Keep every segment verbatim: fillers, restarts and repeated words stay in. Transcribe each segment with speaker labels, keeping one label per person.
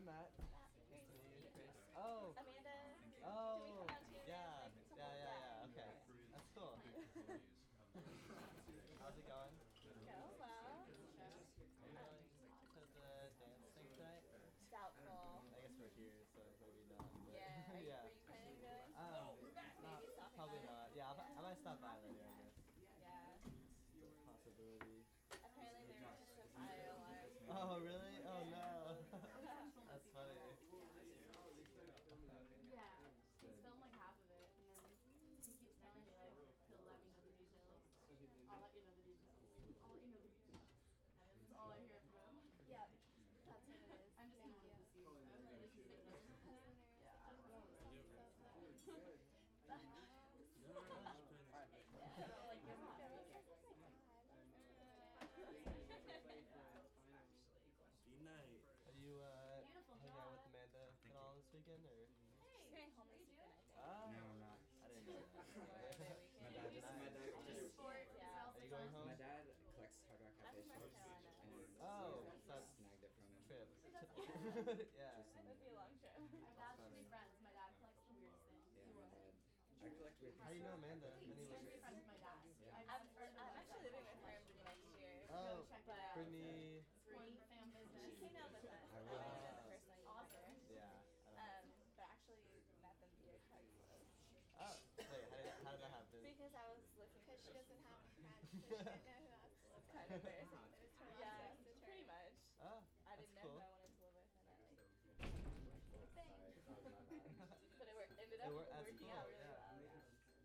Speaker 1: Matt.
Speaker 2: Nice
Speaker 1: Nice
Speaker 2: to
Speaker 1: to
Speaker 2: meet
Speaker 1: meet you,
Speaker 2: you.
Speaker 1: Chris. Oh.
Speaker 2: Amanda. Can we
Speaker 1: Oh.
Speaker 2: pronounce your
Speaker 1: Yeah.
Speaker 2: name? Like,
Speaker 1: Yeah, yeah, yeah. Okay.
Speaker 2: Okay.
Speaker 1: That's cool. How's it going?
Speaker 2: Go well.
Speaker 1: Are you going to the dance thing tonight?
Speaker 2: Doubtful.
Speaker 1: I guess we're here, so maybe not. But
Speaker 2: Yeah. Are you,
Speaker 1: yeah.
Speaker 2: Were you planning on going?
Speaker 1: Um,
Speaker 2: Maybe
Speaker 1: not,
Speaker 2: stopping
Speaker 1: probably
Speaker 2: by?
Speaker 1: not. Yeah, I'll,
Speaker 2: Yeah.
Speaker 1: I might stop by later, I guess.
Speaker 2: Yeah.
Speaker 1: It's a possibility.
Speaker 2: Apparently there was a fire alarm.
Speaker 1: Oh, really? Oh, no. That's funny.
Speaker 3: Yeah, he's filmed like half of it, and then he keeps telling me like he'll let me know the details. I'll let you know the details. I'll let you know the details. And that's all I hear from him.
Speaker 2: Yep. That's what it is.
Speaker 3: I'm just gonna
Speaker 2: Thank
Speaker 3: want to see. I really just think that's yeah.
Speaker 1: Be night. Are you uh, hanging out with Amanda at all this weekend, or?
Speaker 2: She's going home this weekend, I think.
Speaker 1: Ah,
Speaker 4: No, I'm not.
Speaker 1: I didn't know
Speaker 2: Memorial Day
Speaker 1: that.
Speaker 2: weekend.
Speaker 4: My dad just, my dad just,
Speaker 3: Sport,
Speaker 2: Yeah.
Speaker 1: Are you going home?
Speaker 4: my dad collects Hard Rock
Speaker 2: I'm
Speaker 4: Cafe
Speaker 2: from North
Speaker 4: shirts,
Speaker 2: Carolina.
Speaker 4: and
Speaker 1: Oh,
Speaker 4: I
Speaker 1: that's
Speaker 4: snagged it from him.
Speaker 1: trip. Yeah.
Speaker 4: Just
Speaker 2: That would be a long trip.
Speaker 3: My dad should be friends. My dad collects the weirdest things.
Speaker 4: Yeah, my dad. I collect weird
Speaker 1: How do you know Amanda?
Speaker 3: Please,
Speaker 1: Anyway.
Speaker 3: can be friends with my dad.
Speaker 4: Yeah.
Speaker 3: I've
Speaker 2: I'm,
Speaker 3: heard of
Speaker 2: I'm
Speaker 3: my
Speaker 2: actually
Speaker 3: dad.
Speaker 2: living with her in next year.
Speaker 1: Oh,
Speaker 3: check it out.
Speaker 1: Brittany.
Speaker 3: One fan business.
Speaker 2: She came down with us.
Speaker 4: I
Speaker 2: I
Speaker 4: will.
Speaker 2: didn't know the person
Speaker 3: Awesome.
Speaker 1: Yeah. I don't know.
Speaker 2: Um, but actually met them via Craigslist.
Speaker 1: Oh, wait. How did, how did that happen?
Speaker 2: Because I was looking
Speaker 5: Because she doesn't have friends, so she
Speaker 2: friends.
Speaker 5: didn't know who else to live
Speaker 2: It's kind of embarrassing.
Speaker 5: with. It was her
Speaker 2: Yeah,
Speaker 5: last sister.
Speaker 2: pretty much.
Speaker 1: Oh,
Speaker 2: I
Speaker 1: that's
Speaker 2: didn't know
Speaker 1: cool.
Speaker 2: who I wanted to live with, and I like.
Speaker 4: Sorry, that was my bad.
Speaker 2: But it worked, ended
Speaker 1: It
Speaker 2: up
Speaker 1: wor- that's
Speaker 2: working
Speaker 1: cool,
Speaker 2: out really
Speaker 1: yeah.
Speaker 2: well. Yeah.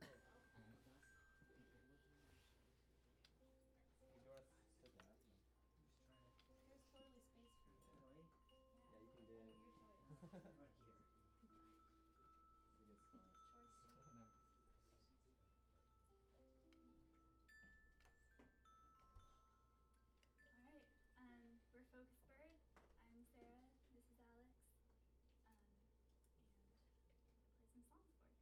Speaker 1: You want to sit down?
Speaker 3: There's totally space for you.
Speaker 1: Yeah, you can do it.
Speaker 3: Your
Speaker 1: It's
Speaker 3: choice.
Speaker 1: a good spot.
Speaker 3: Choice.
Speaker 6: Alright, um, we're Focus Bird. I'm Sarah, this is Alex, um, and we'll play some songs for you.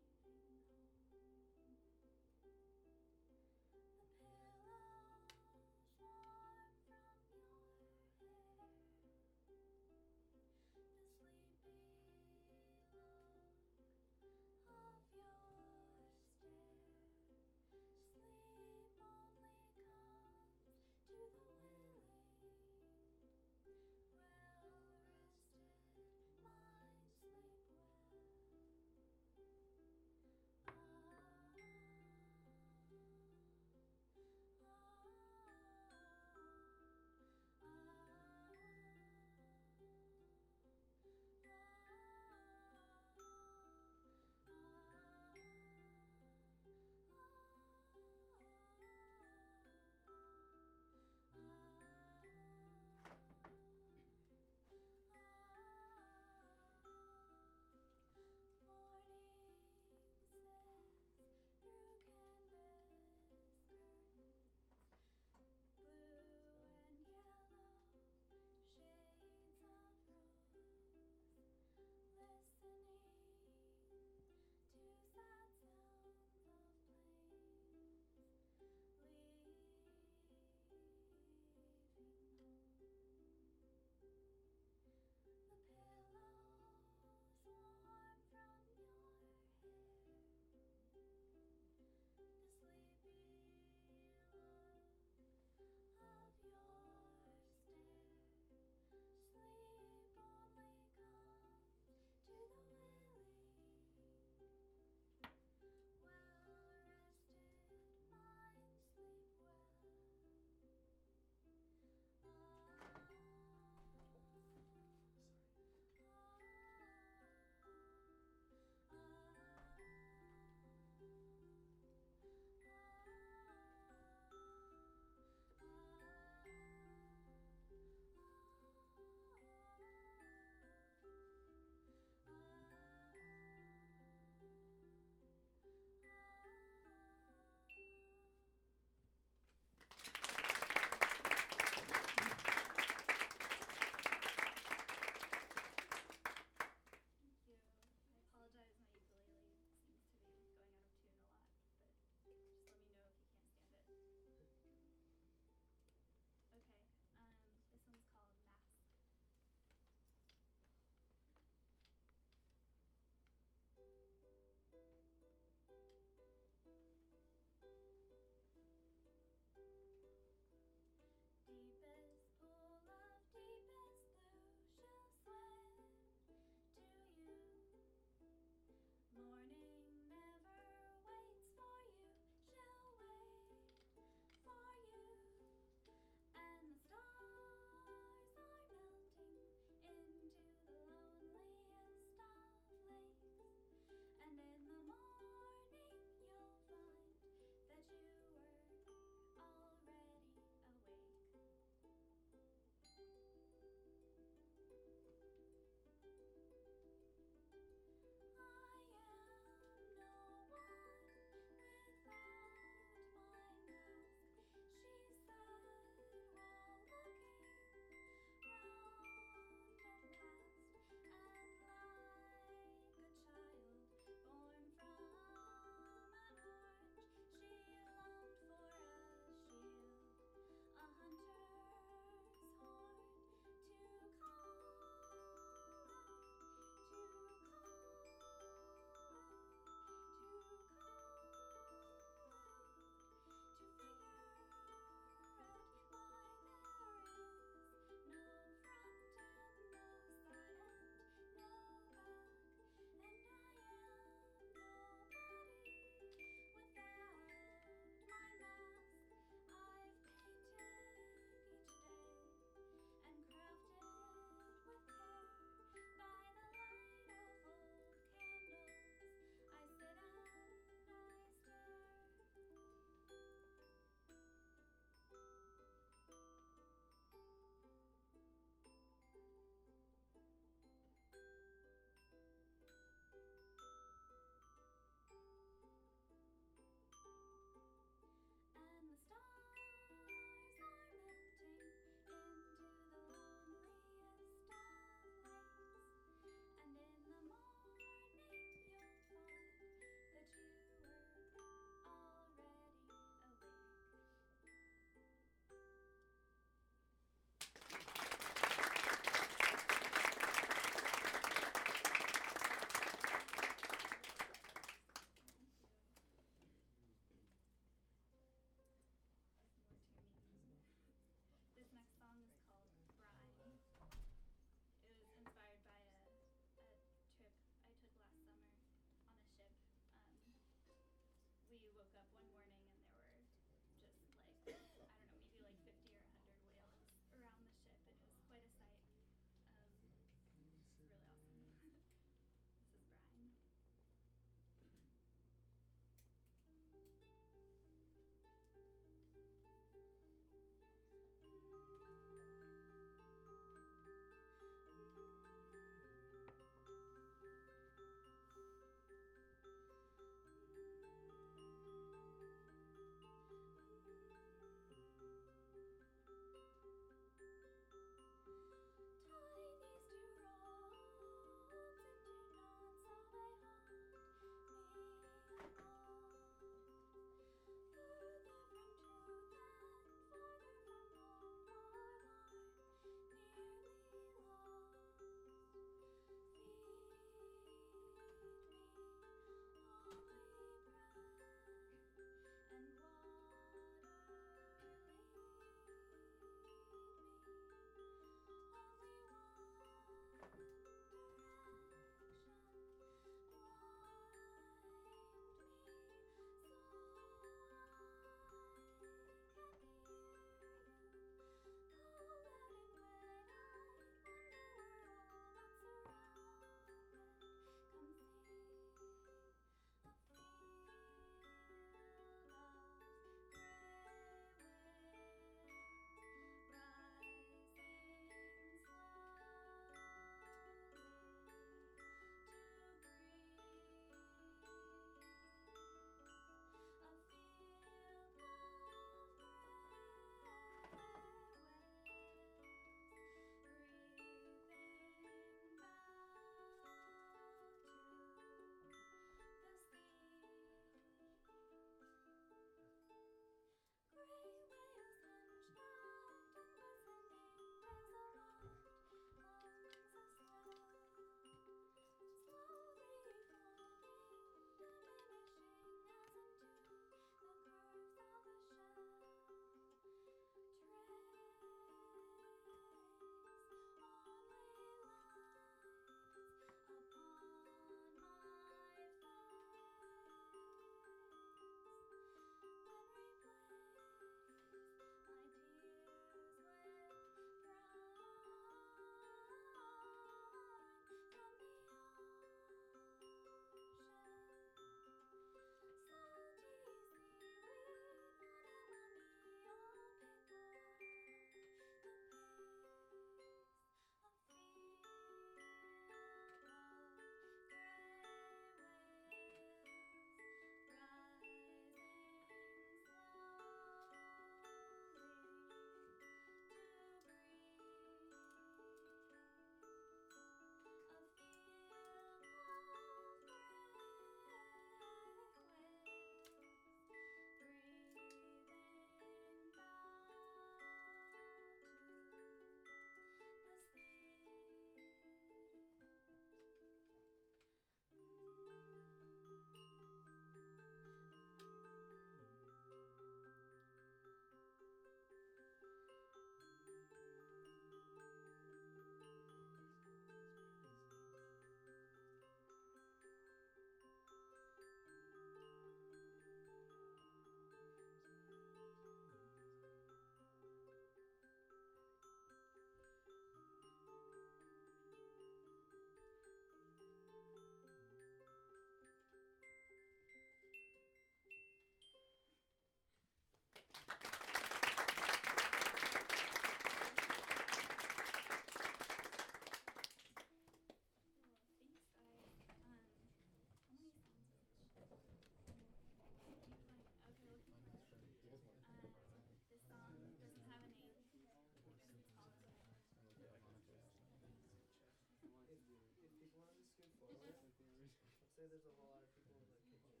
Speaker 1: Say there's a whole lot of people in the kitchen.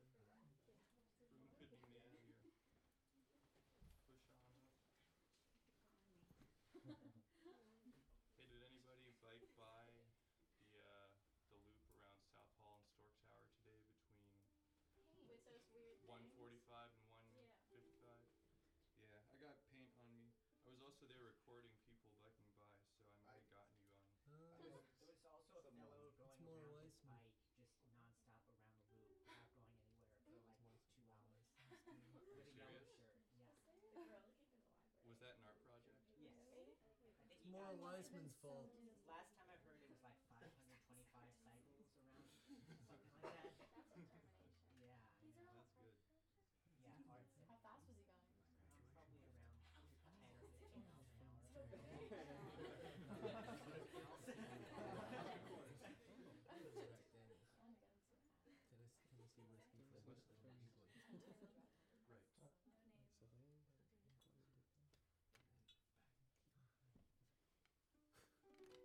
Speaker 7: Room could be made of your push on up. Hey, did anybody bike by the uh, the loop around South Hall and Stork Tower today between
Speaker 3: With those weird
Speaker 7: one
Speaker 3: things.
Speaker 7: forty-five and one
Speaker 3: Yeah.
Speaker 7: fifty-five? Yeah, I got paint on me. I was also there recording people biking by, so I might have gotten you on.
Speaker 1: Uh,
Speaker 8: There was, there was also a fellow going
Speaker 1: more
Speaker 8: around his
Speaker 1: Weissman.
Speaker 8: bike just nonstop around the loop, not going anywhere for like two hours. With a yellow
Speaker 7: Serious?
Speaker 8: shirt. Yeah.
Speaker 3: The girl that came in the library.
Speaker 7: Was that an art project?
Speaker 8: Yes. I think he
Speaker 1: more
Speaker 8: got,
Speaker 1: Weissman's fault.
Speaker 8: last time I heard it was like five hundred twenty-five cycles around, something like that.
Speaker 3: That's determination.
Speaker 8: Yeah.
Speaker 3: These are all
Speaker 7: That's good.
Speaker 8: Yeah, art.
Speaker 3: How fast was he going?
Speaker 8: Um, probably around ten or fifteen miles an hour.
Speaker 3: So bad.
Speaker 1: Tennessee, Tennessee whiskey for Whistler England.
Speaker 7: Right.
Speaker 1: So they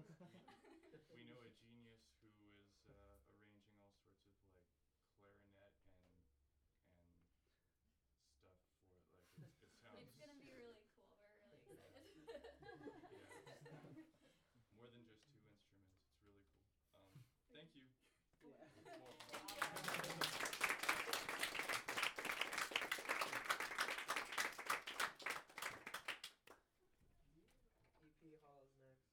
Speaker 7: we know a genius who is uh, arranging all sorts of like clarinet and and stuff for it. Like it, it sounds.
Speaker 3: It's gonna be really cool. We're really excited.
Speaker 7: Yeah, it's more than just two instruments. It's really cool. Um, thank you.
Speaker 1: E P Hall is next.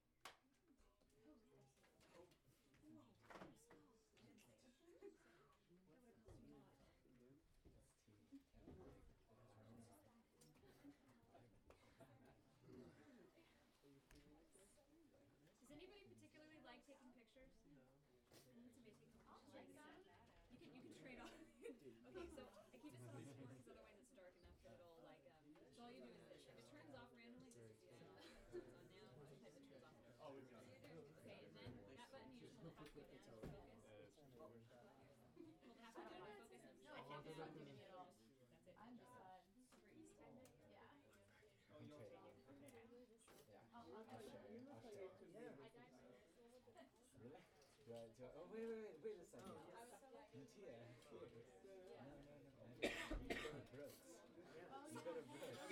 Speaker 3: Does anybody particularly like taking pictures?
Speaker 1: No.
Speaker 3: Mm, somebody taking pictures. Like that? You can you can trade off. Okay, so I keep it somewhat small because otherwise it's dark enough that it'll like um. So all you do is this. If it turns off randomly, this is the on. So it's on now. Sometimes it turns off.
Speaker 7: Oh, we've got it.
Speaker 3: Okay, and then that button you just hold halfway down to focus. Hold it halfway down to focus. And no, I can't do it at all. That's it. I'm just uh, super easy. Yeah.
Speaker 4: Oh, you'll take it. Yeah. I'll, I'll show you. I'll show you.
Speaker 1: Yeah.
Speaker 3: I died for this.
Speaker 4: Really? Do I, do I, oh, wait, wait, wait, wait a second.
Speaker 1: Oh, yes.
Speaker 4: Lucia, here. No, no, no. You go to Brooks. You go to Brooks.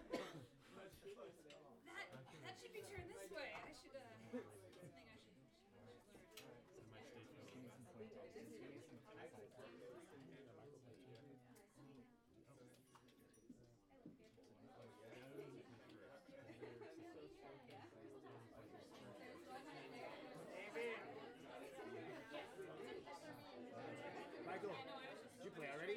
Speaker 3: That that should be turned this way. I should uh. That's something I should.
Speaker 7: So my state
Speaker 4: Just give me some pointers. Just give me some pointers.
Speaker 9: Michael, did you play already?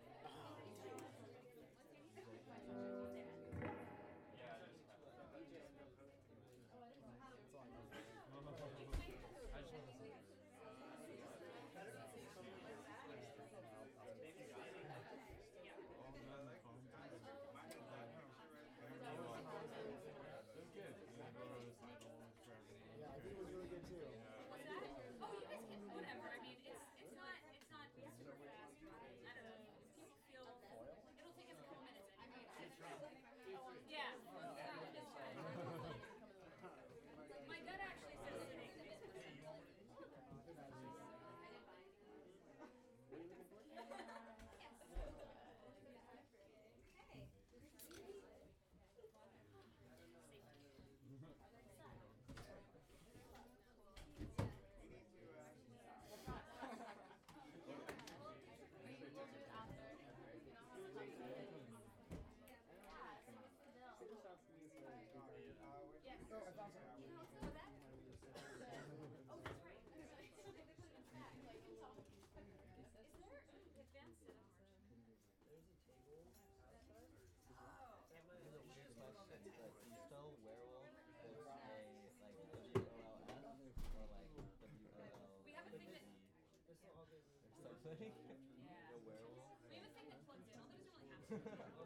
Speaker 9: Yeah, I think it was really good too.
Speaker 3: What's that? Oh, you guys can whatever. I mean, it's it's not it's not super fast. I don't know. If people feel it'll take us a couple minutes anyway. Yeah. It's fine. My gut actually says it's an eight.
Speaker 1: Spell werewolf with a like W O L F or like W O L
Speaker 3: We have a thing that
Speaker 1: or something.
Speaker 3: yeah.
Speaker 1: The werewolf.
Speaker 3: We have a thing that plugs in, although it doesn't really have to.